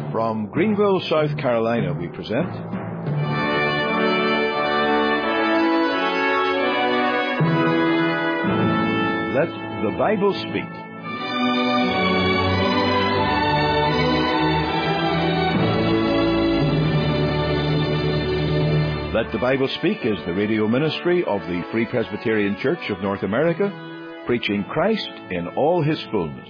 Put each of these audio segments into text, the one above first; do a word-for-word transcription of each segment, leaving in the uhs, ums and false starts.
From Greenville, South Carolina, we present Let the Bible Speak. Let the Bible Speak is the radio ministry of the Free Presbyterian Church of North America, preaching Christ in all His fullness.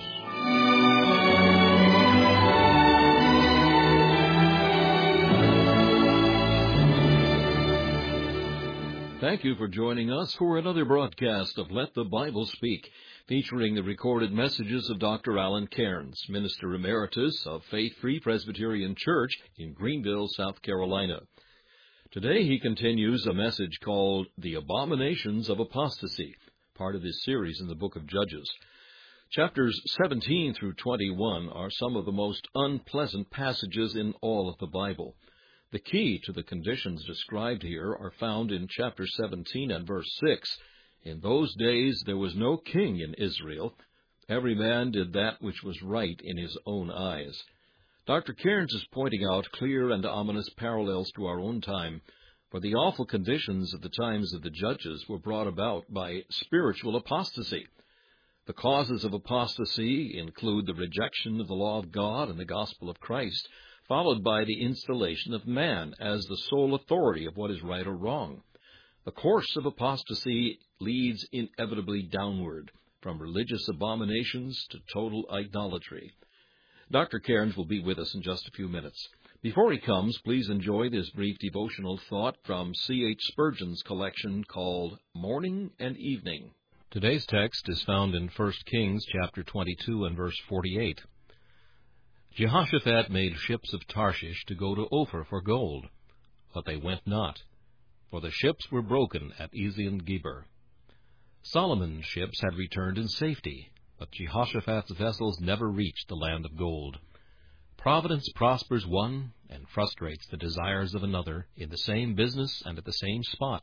Thank you for joining us for another broadcast of Let the Bible Speak, featuring the recorded messages of Doctor Alan Cairns, Minister Emeritus of Faith Free Presbyterian Church in Greenville, South Carolina. Today he continues a message called The Abominations of Apostasy, part of his series in the book of Judges. Chapters seventeen through twenty-one are some of the most unpleasant passages in all of the Bible. The key to the conditions described here are found in chapter seventeen and verse six. In those days there was no king in Israel. Every man did that which was right in his own eyes. Doctor Cairns is pointing out clear and ominous parallels to our own time, for the awful conditions of the times of the Judges were brought about by spiritual apostasy. The causes of apostasy include the rejection of the law of God and the gospel of Christ, followed by the installation of man as the sole authority of what is right or wrong. The course of apostasy leads inevitably downward, from religious abominations to total idolatry. Doctor Cairns will be with us in just a few minutes. Before he comes, please enjoy this brief devotional thought from C H Spurgeon's collection called Morning and Evening. Today's text is found in First Kings chapter twenty-two and verse forty-eight. Jehoshaphat made ships of Tarshish to go to Ophir for gold, but they went not, for the ships were broken at Ezion-Geber. Solomon's ships had returned in safety, but Jehoshaphat's vessels never reached the land of gold. Providence prospers one and frustrates the desires of another in the same business and at the same spot.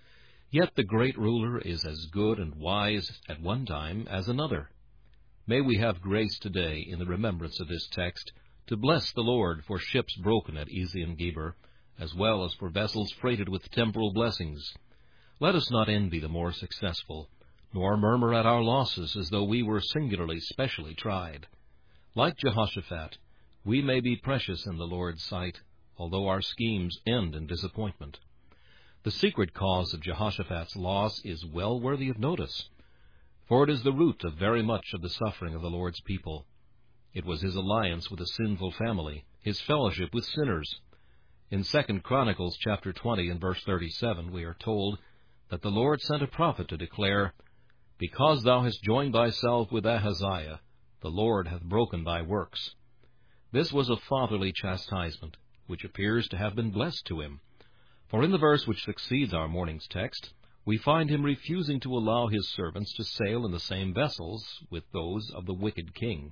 Yet the great ruler is as good and wise at one time as another. May we have grace today in the remembrance of this text to bless the Lord for ships broken at Ezion-Geber, as well as for vessels freighted with temporal blessings. Let us not envy the more successful, nor murmur at our losses as though we were singularly specially tried. Like Jehoshaphat, we may be precious in the Lord's sight, although our schemes end in disappointment. The secret cause of Jehoshaphat's loss is well worthy of notice, for it is the root of very much of the suffering of the Lord's people. It was his alliance with a sinful family, his fellowship with sinners. In Second Chronicles chapter twenty and verse thirty-seven we are told that the Lord sent a prophet to declare, Because thou hast joined thyself with Ahaziah, the Lord hath broken thy works. This was a fatherly chastisement, which appears to have been blessed to him. For in the verse which succeeds our morning's text, we find him refusing to allow his servants to sail in the same vessels with those of the wicked king.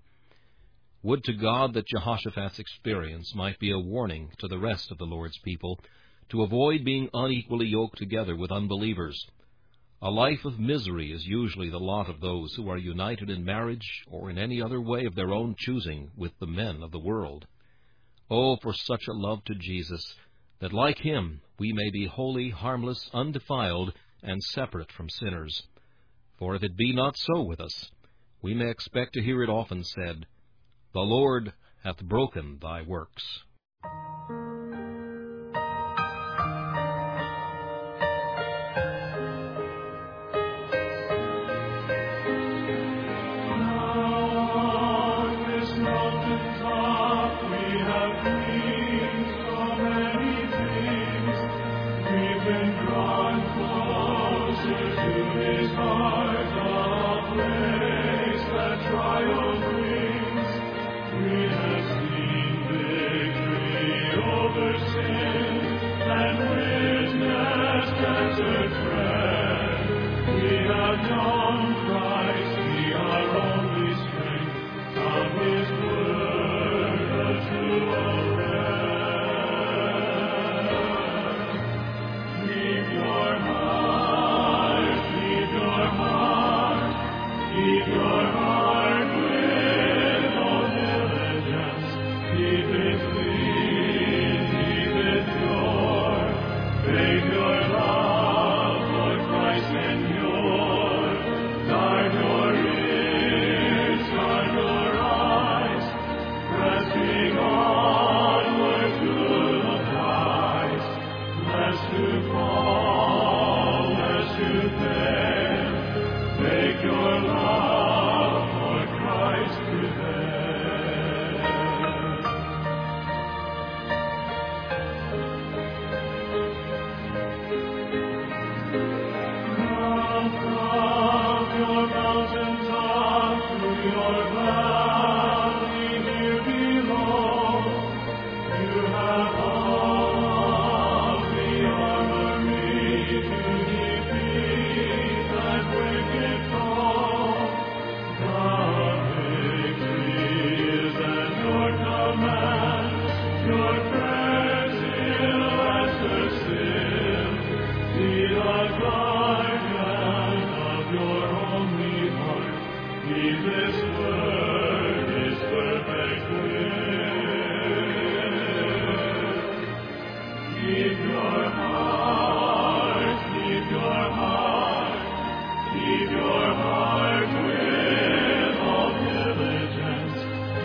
Would to God that Jehoshaphat's experience might be a warning to the rest of the Lord's people to avoid being unequally yoked together with unbelievers. A life of misery is usually the lot of those who are united in marriage or in any other way of their own choosing with the men of the world. Oh, for such a love to Jesus, that like him we may be holy, harmless, undefiled, and separate from sinners. For if it be not so with us, we may expect to hear it often said, The Lord hath broken thy works. Triumph brings, we have seen victory.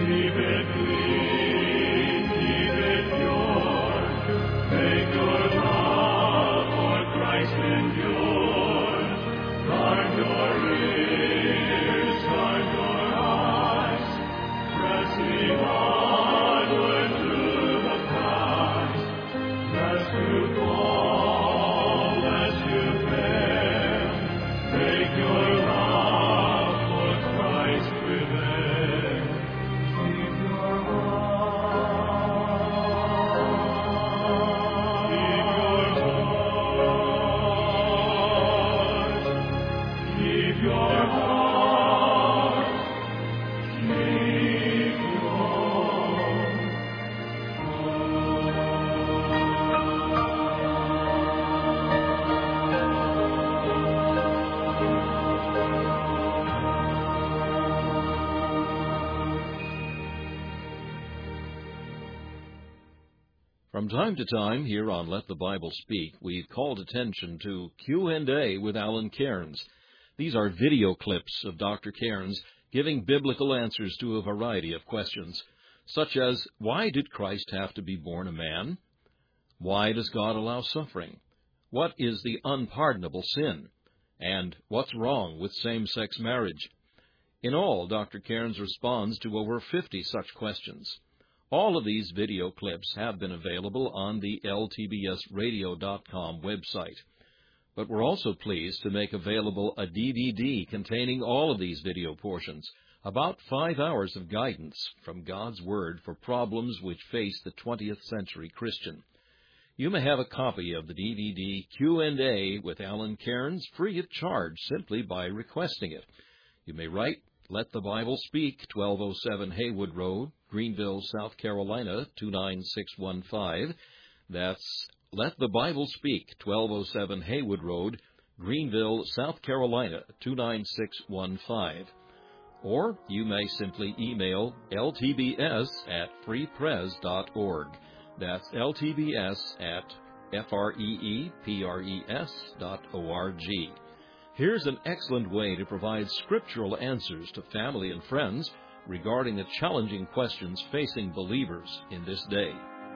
From time to time, here on Let the Bible Speak, we've called attention to Q and A with Alan Cairns. These are video clips of Doctor Cairns giving biblical answers to a variety of questions, such as, why did Christ have to be born a man? Why does God allow suffering? What is the unpardonable sin? And what's wrong with same-sex marriage? In all, Doctor Cairns responds to over fifty such questions. All of these video clips have been available on the L T B S radio dot com website. But we're also pleased to make available a D V D containing all of these video portions, about five hours of guidance from God's Word for problems which face the twentieth century Christian. You may have a copy of the D V D Q and A with Alan Cairns free of charge simply by requesting it. You may write Let the Bible Speak, twelve oh seven Haywood Road, Greenville, South Carolina, two nine six one five. That's Let the Bible Speak, twelve oh seven Haywood Road, Greenville, South Carolina, two nine six one five. Or you may simply email L T B S at free pres dot org. That's L T B S at F R E E P R E S dot O R G. Here's an excellent way to provide scriptural answers to family and friends regarding the challenging questions facing believers in this day.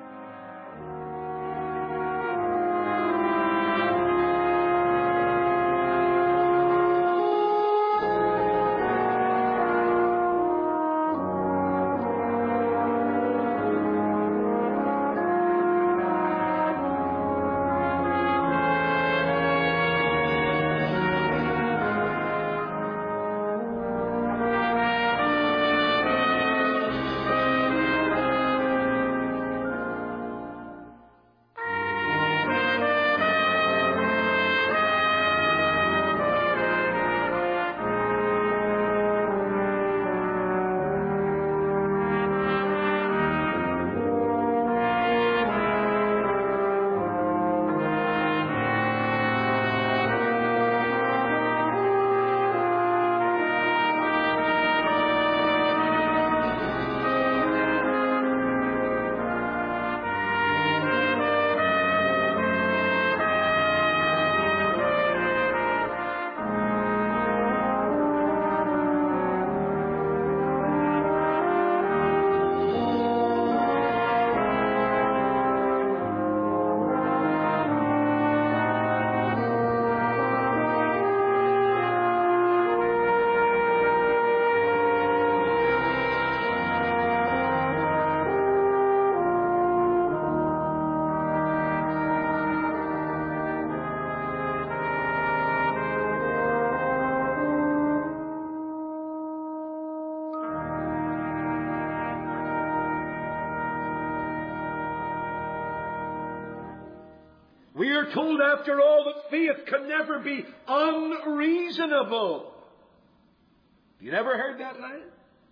We are told, after all, that faith can never be unreasonable. You never heard that line?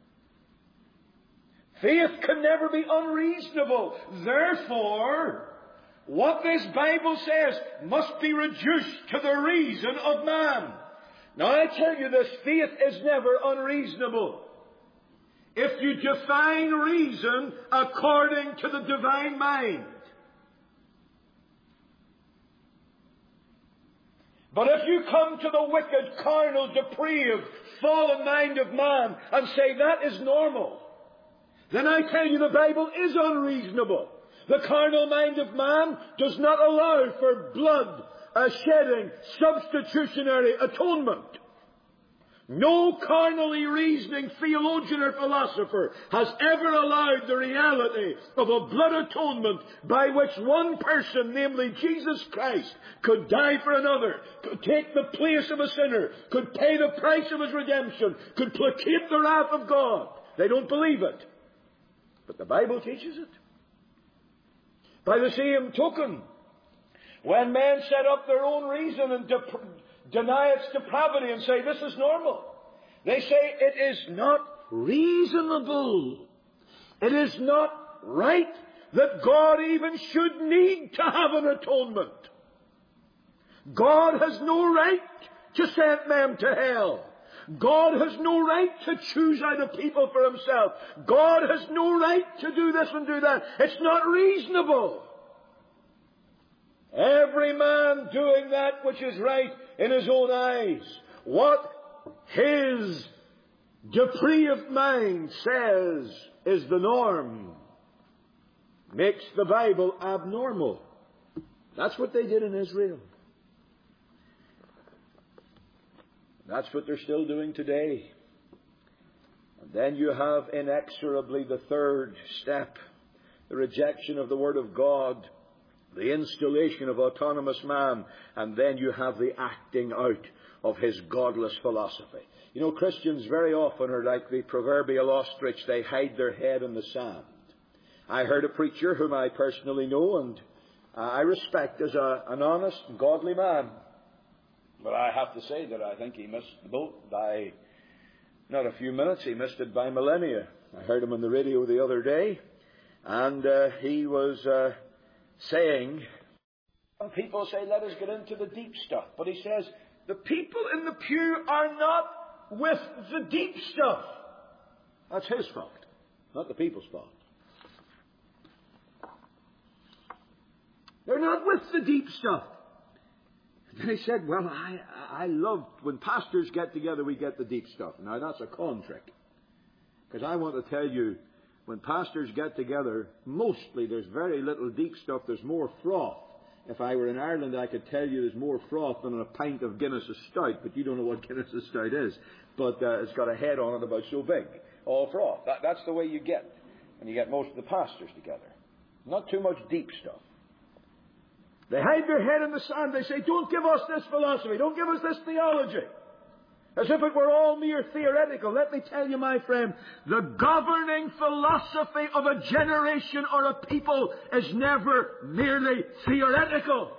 Faith can never be unreasonable. Therefore, what this Bible says must be reduced to the reason of man. Now, I tell you this, faith is never unreasonable. If you define reason according to the divine mind. But if you come to the wicked, carnal, depraved, fallen mind of man and say that is normal, then I tell you the Bible is unreasonable. The carnal mind of man does not allow for blood uh, shedding, substitutionary atonement. No carnally reasoning theologian or philosopher has ever allowed the reality of a blood atonement by which one person, namely Jesus Christ, could die for another, could take the place of a sinner, could pay the price of his redemption, could placate the wrath of God. They don't believe it. But the Bible teaches it. By the same token, when men set up their own reason and dep- deny its depravity and say this is normal, they say it is not reasonable. It is not right that God even should need to have an atonement. God has no right to send men to hell. God has no right to choose out a people for himself. God has no right to do this and do that. It's not reasonable. Every man doing that which is right in his own eyes. What his depraved mind says is the norm makes the Bible abnormal. That's what they did in Israel. That's what they're still doing today. And then you have inexorably the third step, the rejection of the Word of God, the installation of autonomous man, and then you have the acting out of his godless philosophy. You know, Christians very often are like the proverbial ostrich. They hide their head in the sand. I heard a preacher whom I personally know and uh, I respect as a, an honest and godly man. But I have to say that I think he missed the boat by not a few minutes. He missed it by millennia. I heard him on the radio the other day, and uh, he was uh, saying, some people say, let us get into the deep stuff. But he says, the people in the pew are not with the deep stuff. That's his fault, not the people's fault. They're not with the deep stuff. And he said, well, I, I love when pastors get together, we get the deep stuff. Now, that's a con trick. Because I want to tell you, when pastors get together, mostly there's very little deep stuff. There's more froth. If I were in Ireland, I could tell you there's more froth than a pint of Guinness's stout. But you don't know what Guinness's stout is. But uh, it's got a head on it about so big. All froth. That, that's the way you get when you get most of the pastors together. Not too much deep stuff. They hide their head in the sand. They say, don't give us this philosophy. Don't give us this theology. As if it were all mere theoretical. Let me tell you, my friend, the governing philosophy of a generation or a people is never merely theoretical.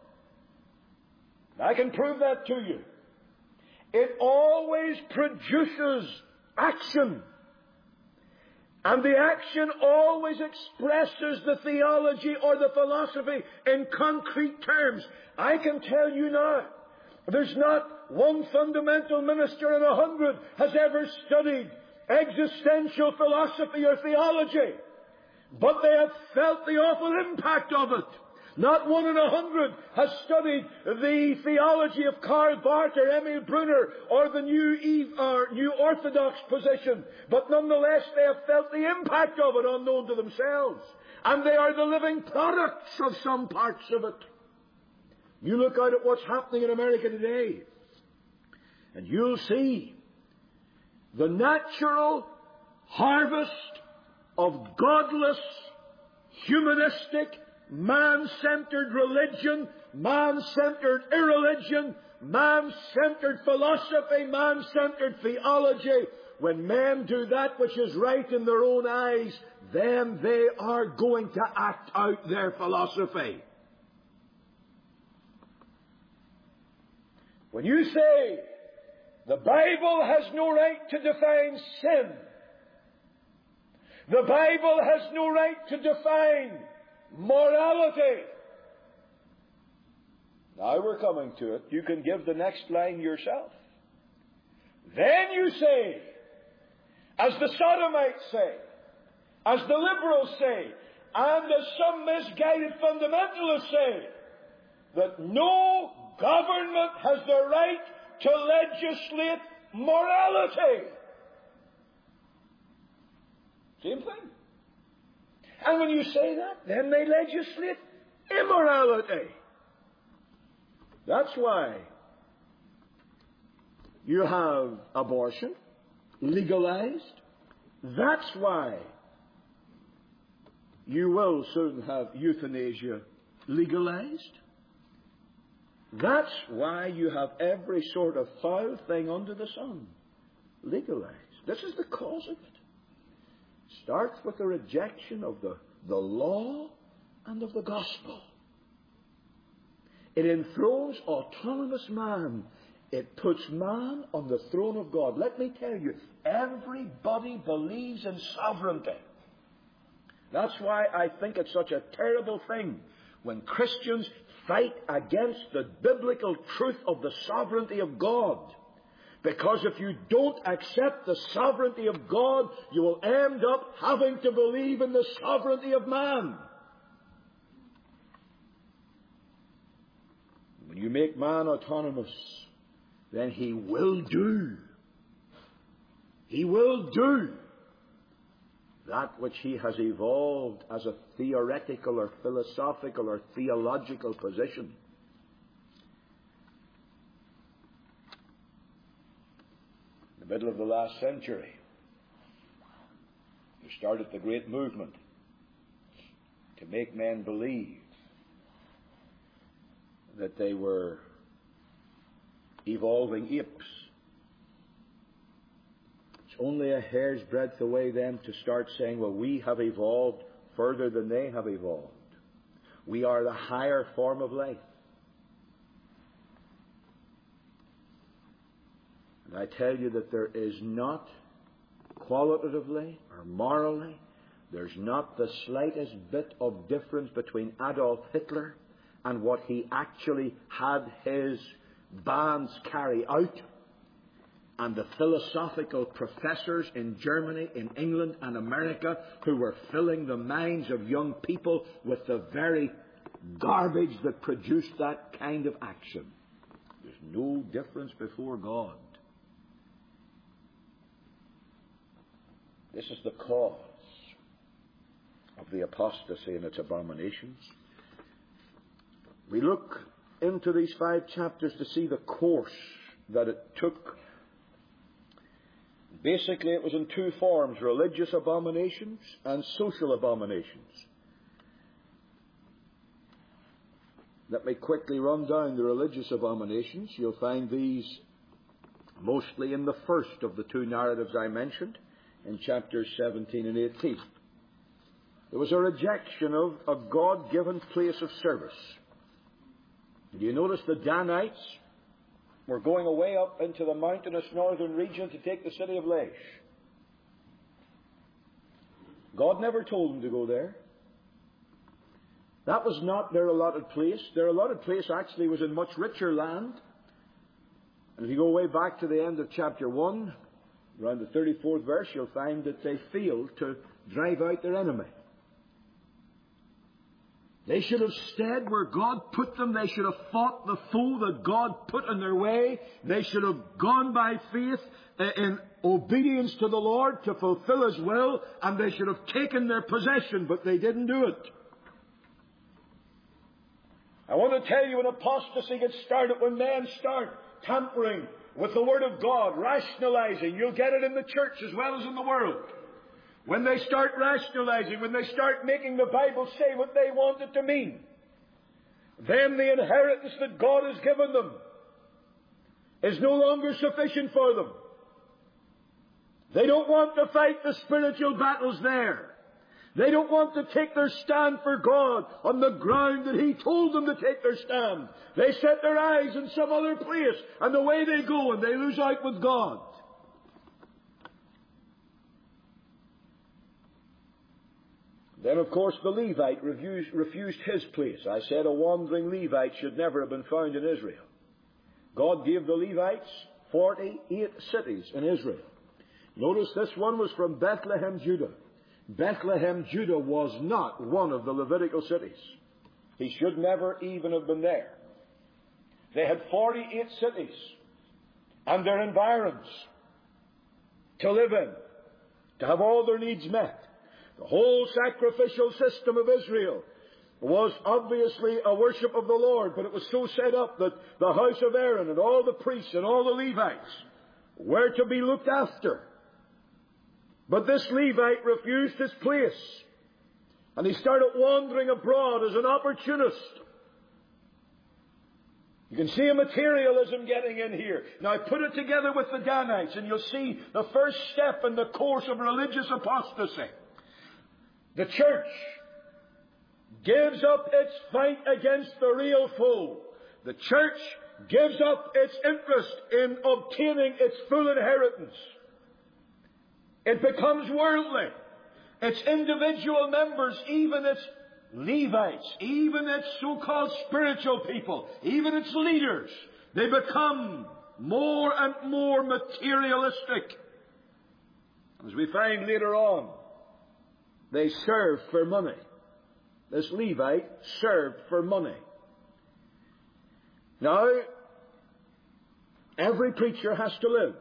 I can prove that to you. It always produces action. And the action always expresses the theology or the philosophy in concrete terms. I can tell you now, there's not one fundamental minister in a hundred has ever studied existential philosophy or theology. But they have felt the awful impact of it. Not one in a hundred has studied the theology of Karl Barth or Emil Brunner or the New, Eve, or New Orthodox position. But nonetheless, they have felt the impact of it unknown to themselves. And they are the living products of some parts of it. You look out at what's happening in America today, and you'll see the natural harvest of godless, humanistic, man-centered religion, man-centered irreligion, man-centered philosophy, man-centered theology. When men do that which is right in their own eyes, then they are going to act out their philosophy. When you say the Bible has no right to define sin, the Bible has no right to define morality. Now we're coming to it. You can give the next line yourself. Then you say, as the Sodomites say, as the liberals say, and as some misguided fundamentalists say, that no government has the right to legislate morality. Same thing. And when you say that, then they legislate immorality. That's why you have abortion legalized. That's why you will soon have euthanasia legalized. That's why you have every sort of foul thing under the sun legalized. This is the cause of it. Starts with the rejection of the, the law and of the gospel. It enthrones autonomous man. It puts man on the throne of God. Let me tell you, everybody believes in sovereignty. That's why I think it's such a terrible thing when Christians fight against the biblical truth of the sovereignty of God. Because if you don't accept the sovereignty of God, you will end up having to believe in the sovereignty of man. When you make man autonomous, then he will do. He will do that which he has evolved as a theoretical or philosophical or theological position. In the middle of the last century, there started the great movement to make men believe that they were evolving apes. It's only a hair's breadth away then to start saying, well, we have evolved further than they have evolved. We are the higher form of life. And I tell you that there is not, qualitatively or morally, there's not the slightest bit of difference between Adolf Hitler and what he actually had his bands carry out, and the philosophical professors in Germany, in England and America who were filling the minds of young people with the very garbage that produced that kind of action. There's no difference before God. This is the cause of the apostasy and its abominations. We look into these five chapters to see the course that it took. Basically, it was in two forms: religious abominations and social abominations. Let me quickly run down the religious abominations. You'll find these mostly in the first of the two narratives I mentioned, in chapters seventeen and eighteen. There was a rejection of a God-given place of service. Do you notice the Danites were going away up into the mountainous northern region to take the city of Laish? God never told them to go there. That was not their allotted place. Their allotted place actually was in much richer land. And if you go way back to the end of chapter one, around the thirty-fourth verse, you'll find that they failed to drive out their enemy. They should have stayed where God put them. They should have fought the foe that God put in their way. They should have gone by faith in obedience to the Lord to fulfill His will, and they should have taken their possession, but they didn't do it. I want to tell you, when apostasy gets started, when men start tampering with the Word of God, rationalizing, you'll get it in the church as well as in the world. When they start rationalizing, when they start making the Bible say what they want it to mean, then the inheritance that God has given them is no longer sufficient for them. They don't want to fight the spiritual battles there. They don't want to take their stand for God on the ground that He told them to take their stand. They set their eyes in some other place, and away they go, and they lose out with God. Then, of course, the Levite refused, refused his place. I said a wandering Levite should never have been found in Israel. God gave the Levites forty-eight cities in Israel. Notice this one was from Bethlehem, Judah. Bethlehem, Judah was not one of the Levitical cities. He should never even have been there. They had forty-eight cities and their environs to live in, to have all their needs met. The whole sacrificial system of Israel was obviously a worship of the Lord, but it was so set up that the house of Aaron and all the priests and all the Levites were to be looked after. But this Levite refused his place, and he started wandering abroad as an opportunist. You can see a materialism getting in here. Now put it together with the Danites, and you'll see the first step in the course of religious apostasy. The church gives up its fight against the real foe. The church gives up its interest in obtaining its full inheritance. It becomes worldly. Its individual members, even its Levites, even its so-called spiritual people, even its leaders, they become more and more materialistic. As we find later on, they serve for money. This Levite served for money. Now, every preacher has to live.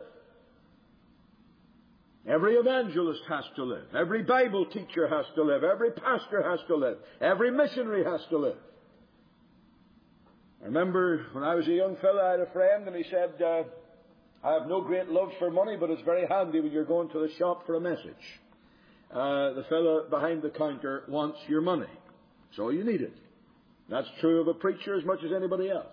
Every evangelist has to live. Every Bible teacher has to live. Every pastor has to live. Every missionary has to live. I remember when I was a young fellow, I had a friend, and he said, uh, I have no great love for money, but it's very handy when you're going to the shop for a message. Uh, the fellow behind the counter wants your money, so you need it. That's true of a preacher as much as anybody else.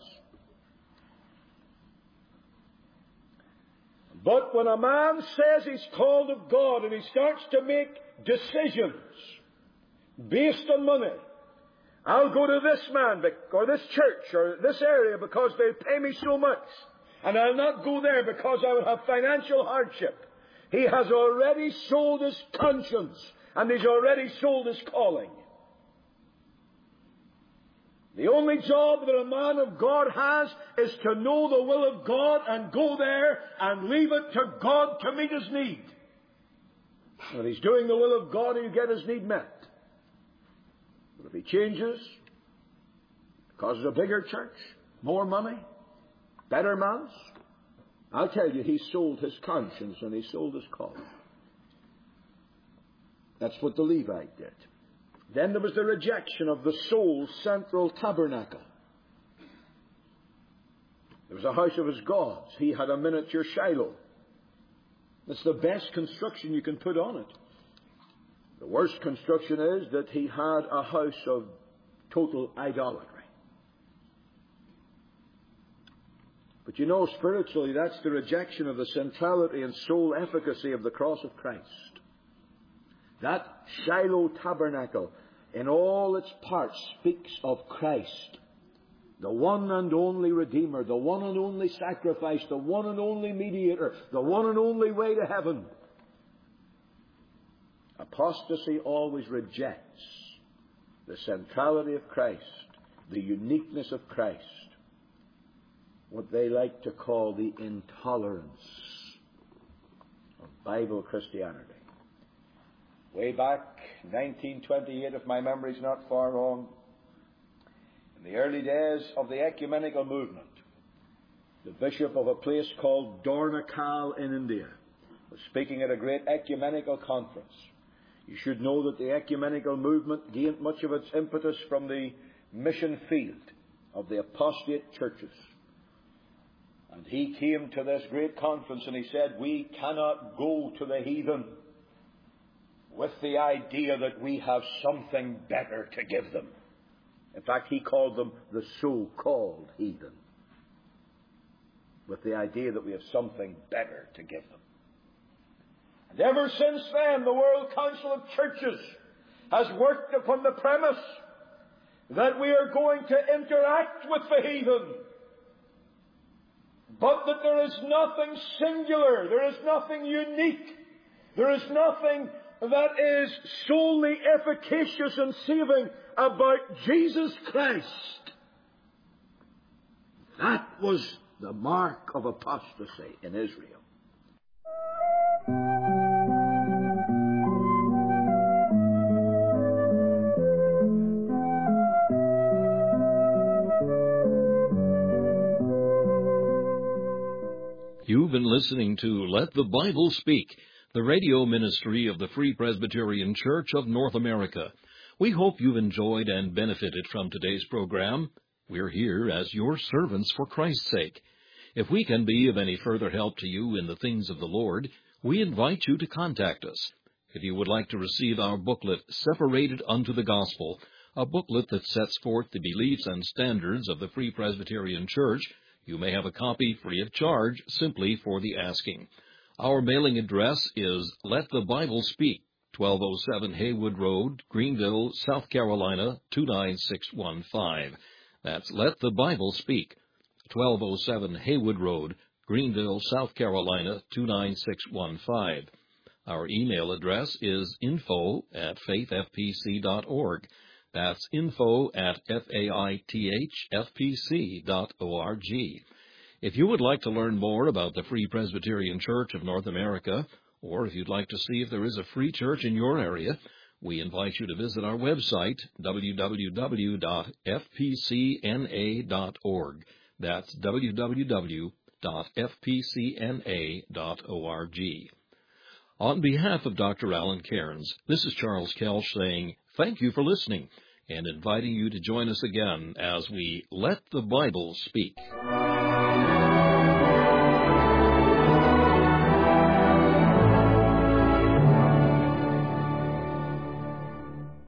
But when a man says he's called of God and he starts to make decisions based on money, I'll go to this man or this church or this area because they pay me so much, and I'll not go there because I will have financial hardship. He has already sold his conscience, and he's already sold his calling. The only job that a man of God has is to know the will of God and go there and leave it to God to meet his need. When he's doing the will of God, he'll get his need met. But if he changes, causes a bigger church, more money, better man's, I'll tell you, he sold his conscience and he sold his calling. That's what the Levite did. Then there was the rejection of the soul's central tabernacle. There was a house of his gods. He had a miniature Shiloh. That's the best construction you can put on it. The worst construction is that he had a house of total idolatry. But you know, spiritually, that's the rejection of the centrality and sole efficacy of the cross of Christ. That Shiloh tabernacle, in all its parts, speaks of Christ, the one and only Redeemer, the one and only sacrifice, the one and only mediator, the one and only way to heaven. Apostasy always rejects the centrality of Christ, the uniqueness of Christ, what they like to call the intolerance of Bible Christianity. Way back nineteen twenty-eight, if my memory's not far wrong, in the early days of the ecumenical movement, the bishop of a place called Dornakal in India was speaking at a great ecumenical conference. You should know that the ecumenical movement gained much of its impetus from the mission field of the apostate churches. And he came to this great conference and he said, we cannot go to the heathen with the idea that we have something better to give them. In fact, he called them the so-called heathen, with the idea that we have something better to give them. And ever since then, the World Council of Churches has worked upon the premise that we are going to interact with the heathen, but that there is nothing singular, there is nothing unique, there is nothing that is solely efficacious and saving about Jesus Christ. That was the mark of apostasy in Israel. You've been listening to Let the Bible Speak, the radio ministry of the Free Presbyterian Church of North America. We hope you've enjoyed and benefited from today's program. We're here as your servants for Christ's sake. If we can be of any further help to you in the things of the Lord, we invite you to contact us. If you would like to receive our booklet, Separated Unto the Gospel, a booklet that sets forth the beliefs and standards of the Free Presbyterian Church, you may have a copy free of charge simply for the asking. Our mailing address is Let the Bible Speak, twelve oh seven Haywood Road, Greenville, South Carolina, two nine six one five. That's Let the Bible Speak, twelve oh seven Haywood Road, Greenville, South Carolina, two nine six one five. Our email address is info at faith f p c dot org. That's info at faith f p c dot org. If you would like to learn more about the Free Presbyterian Church of North America, or if you'd like to see if there is a free church in your area, we invite you to visit our website, w w w dot f p c n a dot org. That's w w w dot f p c n a dot org. On behalf of Doctor Alan Cairns, this is Charles Kelch saying thank you for listening and inviting you to join us again as we Let the Bible Speak.